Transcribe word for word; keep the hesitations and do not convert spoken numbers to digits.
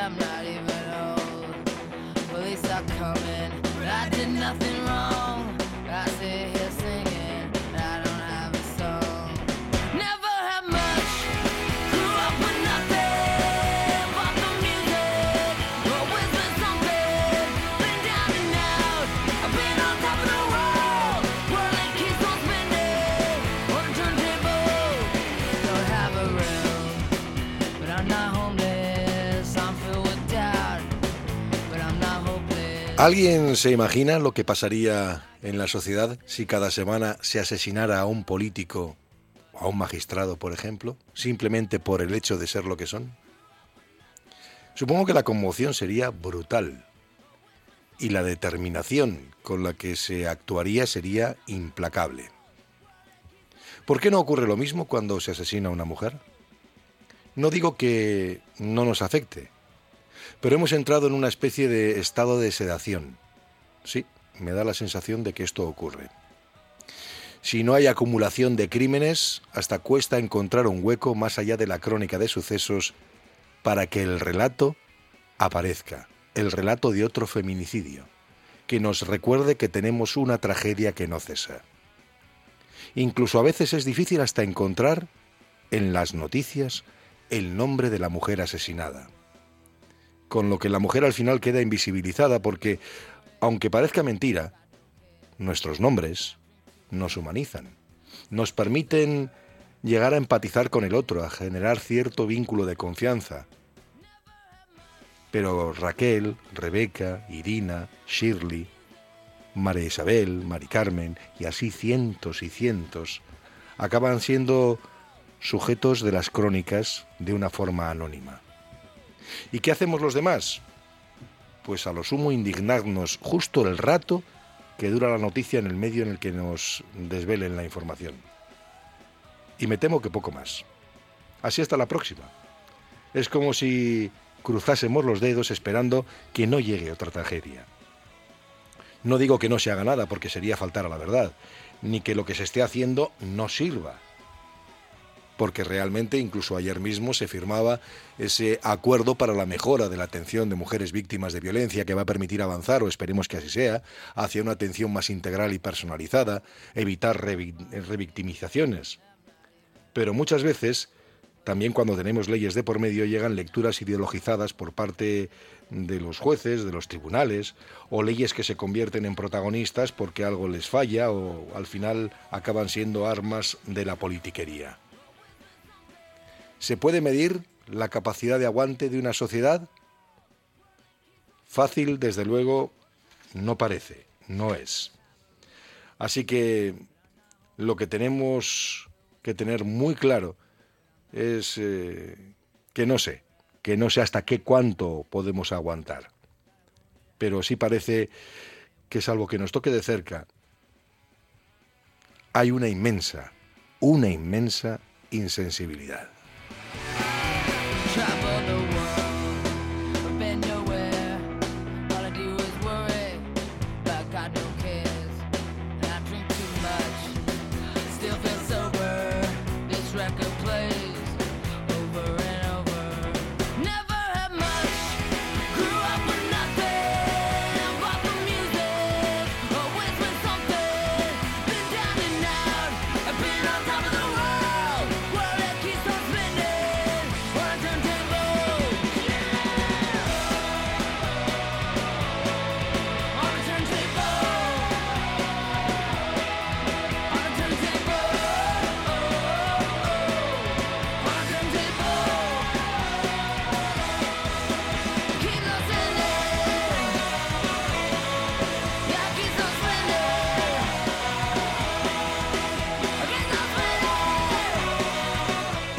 I'm not even old. Police are coming, but I did nothing wrong. I sit here singing, I don't have a song. Never had much, grew up with nothing but the music. Always been something, been down and out. I've been on top of the world, world that keeps on spinning. On the turntable, don't have a room, but I'm not homeless. I'm filled with doubt, but I'm not hopeless. ¿Alguien se imagina lo que pasaría en la sociedad si cada semana se asesinara a un político o a un magistrado, por ejemplo, simplemente por el hecho de ser lo que son? Supongo que la conmoción sería brutal y la determinación con la que se actuaría sería implacable. ¿Por qué no ocurre lo mismo cuando se asesina a una mujer? No digo que no nos afecte, pero hemos entrado en una especie de estado de sedación. Sí, me da la sensación de que esto ocurre. Si no hay acumulación de crímenes, hasta cuesta encontrar un hueco más allá de la crónica de sucesos para que el relato aparezca, el relato de otro feminicidio, que nos recuerde que tenemos una tragedia que no cesa. Incluso a veces es difícil hasta encontrar en las noticias el nombre de la mujer asesinada. Con lo que la mujer al final queda invisibilizada porque, aunque parezca mentira, nuestros nombres nos humanizan, nos permiten llegar a empatizar con el otro, a generar cierto vínculo de confianza. Pero Raquel, Rebeca, Irina, Shirley, María Isabel, Mari Carmen y así cientos y cientos acaban siendo sujetos de las crónicas de una forma anónima. ¿Y qué hacemos los demás? Pues a lo sumo indignarnos justo el rato que dura la noticia en el medio en el que nos desvelen la información. Y me temo que poco más. Así hasta la próxima. Es como si cruzásemos los dedos esperando que no llegue otra tragedia. No digo que no se haga nada porque sería faltar a la verdad, ni que lo que se esté haciendo no sirva. Porque realmente incluso ayer mismo se firmaba ese acuerdo para la mejora de la atención de mujeres víctimas de violencia que va a permitir avanzar, o esperemos que así sea, hacia una atención más integral y personalizada, evitar revi- revictimizaciones. Pero muchas veces, también cuando tenemos leyes de por medio, llegan lecturas ideologizadas por parte de los jueces, de los tribunales, o leyes que se convierten en protagonistas porque algo les falla o al final acaban siendo armas de la politiquería. ¿Se puede medir la capacidad de aguante de una sociedad? Fácil, desde luego, no parece, no es. Así que lo que tenemos que tener muy claro es eh, que no sé, que no sé hasta qué cuánto podemos aguantar. Pero sí parece que salvo que nos toque de cerca, hay una inmensa, una inmensa insensibilidad. Travel the